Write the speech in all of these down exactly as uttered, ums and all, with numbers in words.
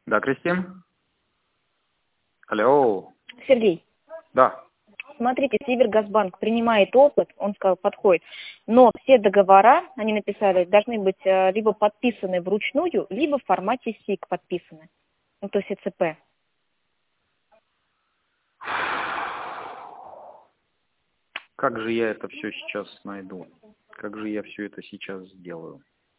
Да, Кристин? Алло. Сергей. Да. Смотрите, Сибиргазбанк принимает опыт, он сказал, подходит, но все договора, они написали, должны быть э, либо подписаны вручную, либо в формате СИК подписаны, ну то есть ЭЦП. Как же я это все сейчас найду? Как же я все это сейчас сделаю?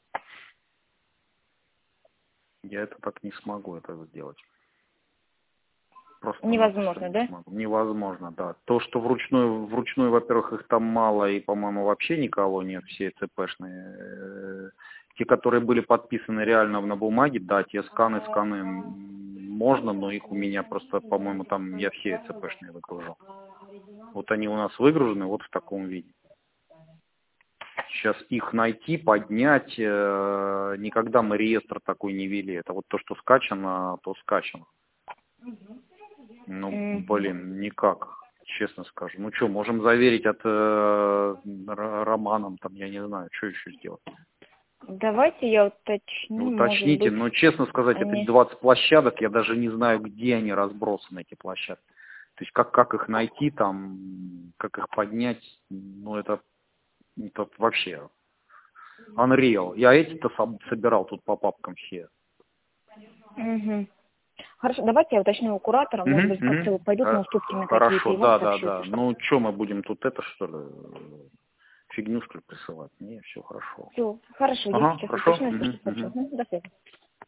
Я это так не смогу это сделать. Просто Невозможно, не да? смогу. Невозможно, да. То, что вручную, вручную, во-первых, их там мало, и, по-моему, вообще никого нет, все ЦПшные. Те, которые были подписаны реально на бумаге, да, те сканы, сканы можно, но их у меня просто, по-моему, там я все ЦПшные выгружал. Вот они у нас выгружены вот в таком виде. Сейчас их найти, поднять, э, никогда мы реестр такой не вели. Это вот то, что скачано, то скачано. Ну, блин, никак, честно скажу. Ну что, можем заверить от э, Романом, там, я не знаю, что еще сделать. Давайте я уточню, Уточните, может быть, но честно сказать, они... это двадцать площадок, я даже не знаю, где они разбросаны, эти площадки. То есть как, как их найти там, как их поднять, ну это, это вообще unreal. Я эти-то собирал тут по папкам все. Угу. Хорошо, давайте я уточню у куратора, может быть, Угу, как-то угу. пойдут на уступки на какие-то, Хорошо, и вам да, да, сообщу, да. если что. Ну что, мы будем тут это, что ли, фигню, что ли, присылать? Не, все хорошо. Все, хорошо, я Ага, сейчас хорошо. уточню, если Угу, что сообщу. угу. Мгм, до связи.